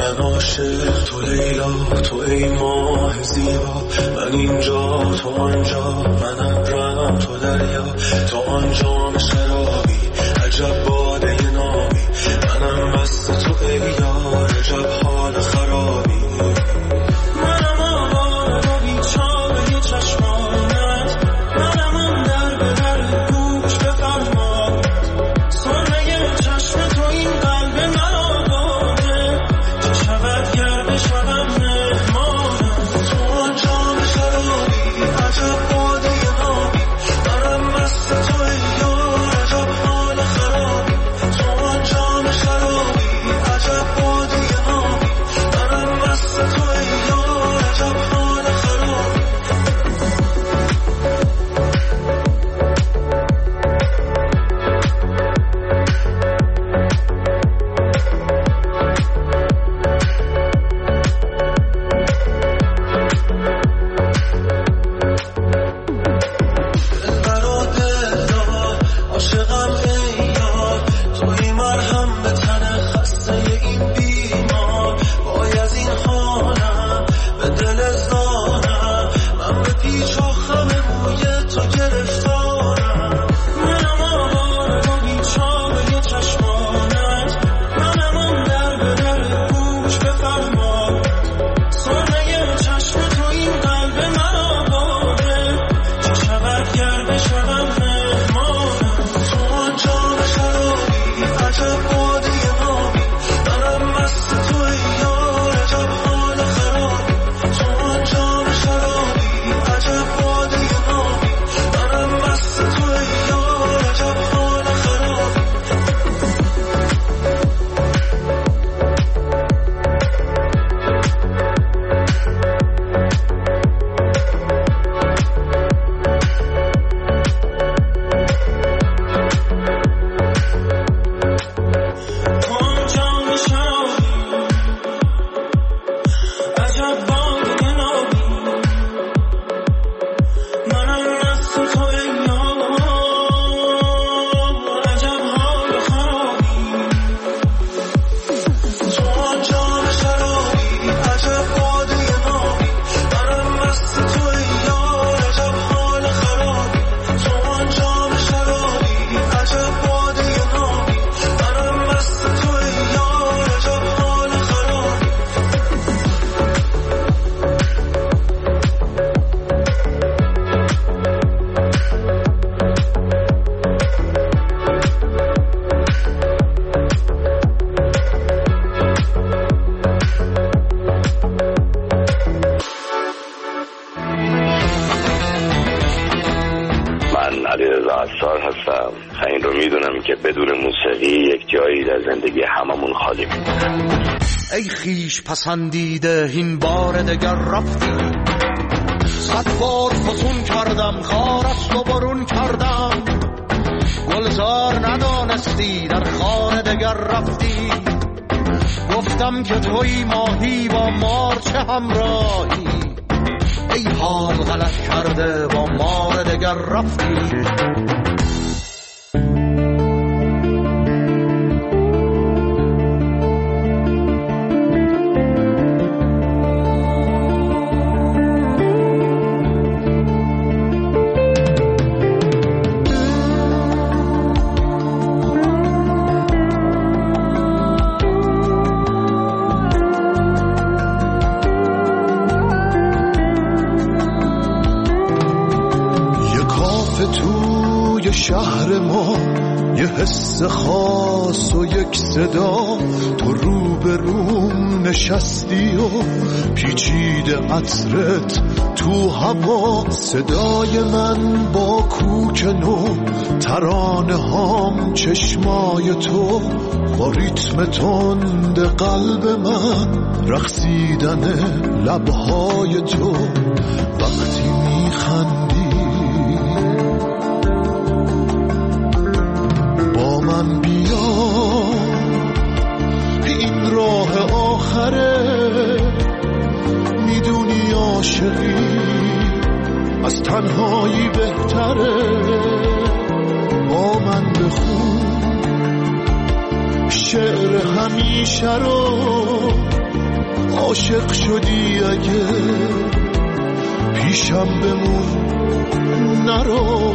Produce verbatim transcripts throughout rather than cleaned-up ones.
من عاشق تو لیلا، تو ای ماه زیبا، من اینجا تو آنجا، من ابرم تو دریا، تو آنجا شرابی عجب باده نابی، منم مست تو ای یار عجب حال خرابی. منم آواره و بیچاره چشمانت، منم اون در به در گوش بفرما، سرمه چشم تو این قلب من آباده، چه شود گر بشوم مهمانم. تو آنجا شرابی عجب باده نابی، منم مست تو ای یار عجب حال خرابی. تو آنجا شرابی عجب باده نابی، منم مست تو ای یار عجب حال خرابی. دلبر و دلدار عاشقم ای یار، توی مرهم به تن خسته این بیمار، وای از این حالم به دل زارم، من به پیچ و خم موی تو گرفتارم. منم آواره و بیچاره چشمانت، منم اون در به در گوش بفرما، سرمه چشم تو این قلب من آباده، چه شود گر بشوم مهمانم. تو آنجا شرابی عجب باده نابی، منم مست تو ای یار عجب حال خرابی. تو آنجا شرابی عجب باده نابی، منم مست تو ای یار عجب حال خرابی. تو آنجا شرابی عجب باده نابی، منم مست تو ای یار عجب حال خرابی. تو آنجا شرابی عجب باده نابی، منم مست تو ای یار عجب حال خرابی. تو آنجا شرابی عجب باده نابی، منم مست تو ای یار عجب حال خرابی. من علیرضا عطار هستم. این رو میدونم که بدون موسیقی یک جایی در زندگی هممون خالی میمونه. ای خیش پسندیده این بار دگر رفتی، صد بار فسون کردم خارست و برون کردم، گلزار ندانستی در خانه دگر رفتی، گفتم که توی ماهی با مارچه همراهی، ای حال غلط کرده با مار دگر رفتی. شهر ما یه حس خاص و یک صدا، تو رو به روم نشستی و پیچیده عطرت تو هوا، صدای من با کوک نو، ترانه هام چشمای تو، با ریتم تند قلب من، رقصیدن لبهای تو، وقتی میخندی من بیا، این راه آخره، میدونی عاشقی از تنهایی بهتره، با من بخون شعر همیشه رو، عاشق شدی اگه پیشم بمون نرو.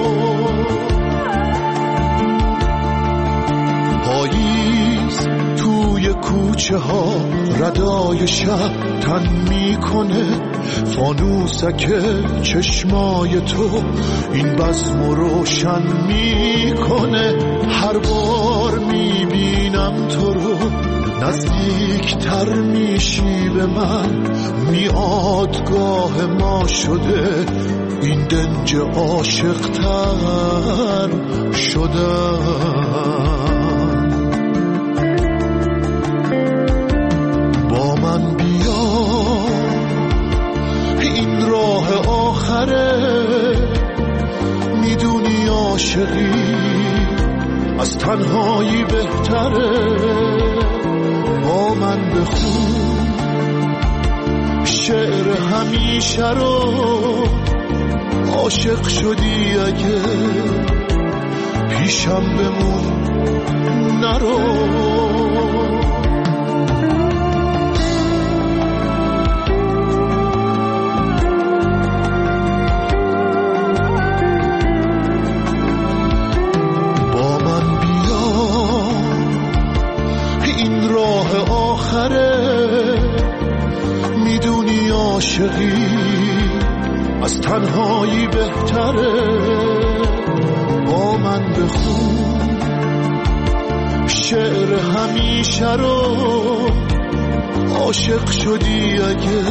پاییز توی کوچه ها ردای شب تن میکنه، فانوسک چشمای تو این بزم روشن میکنه. هر بار میبینم تو رو نزدیکتر میشی به من، میادگاه ما شده این دنج عاشق‌تر شدن. با من بیا این راه آخره، میدونی عاشقی از تنهایی بهتره. با من بخون شعر همیشه رو، عاشق شدی اگه پیشم بمون نرو. میدونی عاشقی از تنهایی بهتره. با من بخون شعر همیشه رو، عاشق شدی اگه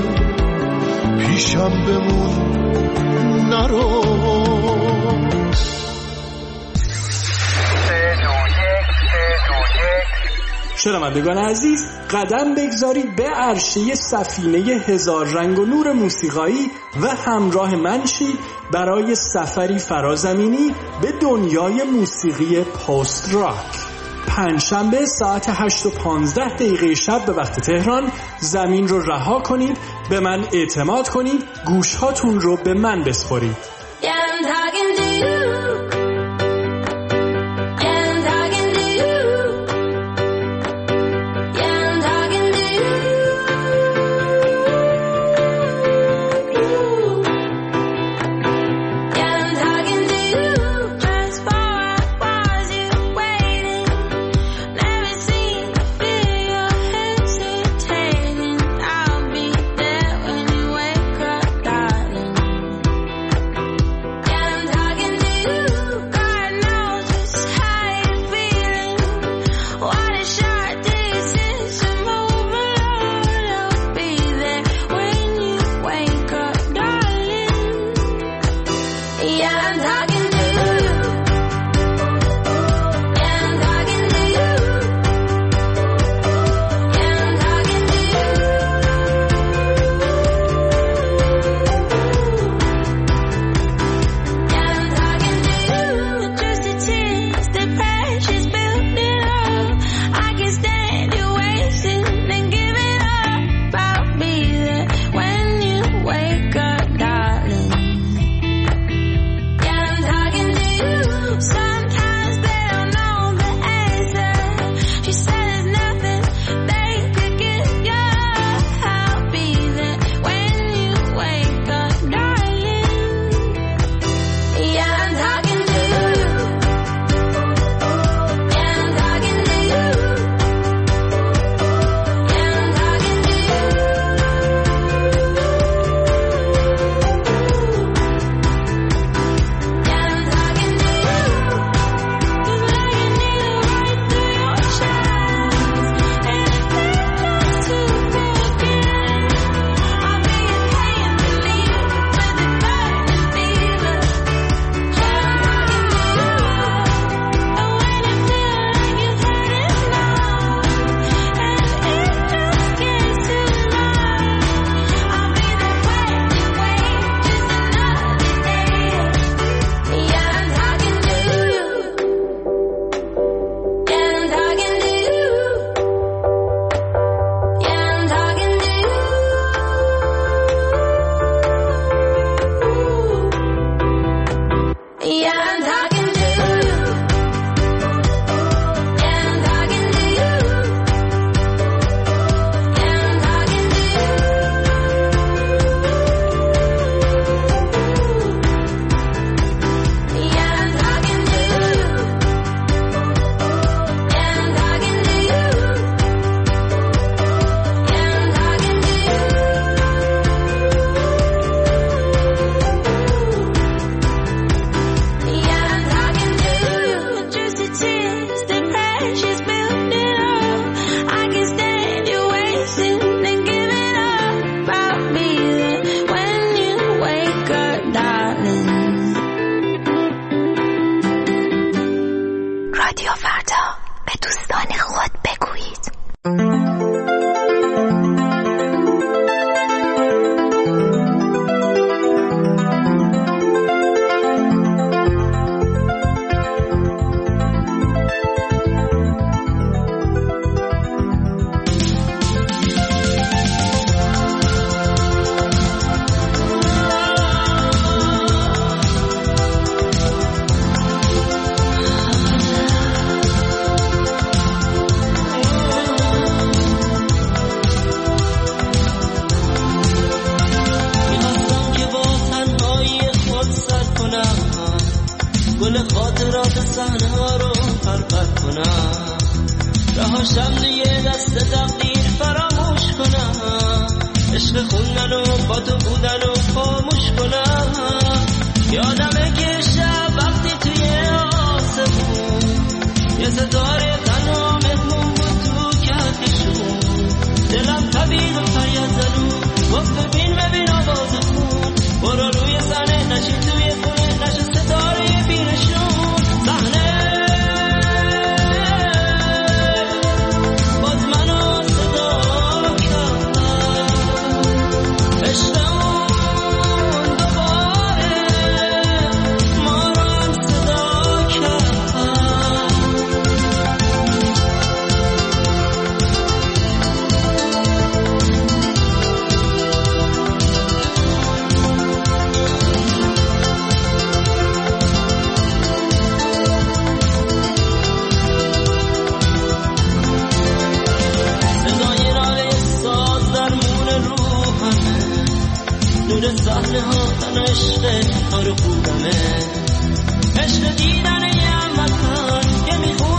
پیشم بمون نرو. شنوندگان عزیز، قدم بگذارید به عرشه سفینه هزار رنگ و نور موسیقایی و همراه من شید برای سفری فرازمینی به دنیای موسیقی پست راک. پنجشنبه ساعت هشت و پانزده دقیقه شب به وقت تهران زمین رو رها کنید، به من اعتماد کنید، گوشهاتون رو به من بسپارید. با تو بودن و خاموش کنم. یادمه که شب وقتی توی آسمون یه ستاره تنها مهمون بود تو کهکشون، دلم تبید و فریاد زدون گفت ببین ببین آواز خون، برو روی صحنه نشی توی خونه نشی ستاره بینشون. صحنه باز منو صدا کرد، عشقمون دوباره ما رو هم صدا کرد. نور صحنه ها تن عشق کار خوبمه، عشق دیدن یه وطن که میخونه